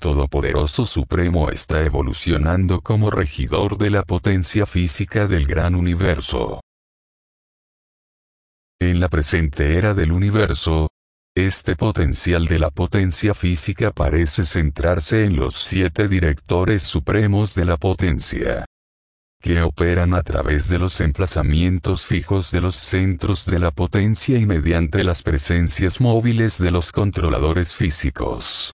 Todopoderoso Supremo está evolucionando como regidor de la potencia física del gran universo. En la presente era del universo, este potencial de la potencia física parece centrarse en los 7 directores supremos de la potencia, que operan a través de los emplazamientos fijos de los centros de la potencia y mediante las presencias móviles de los controladores físicos.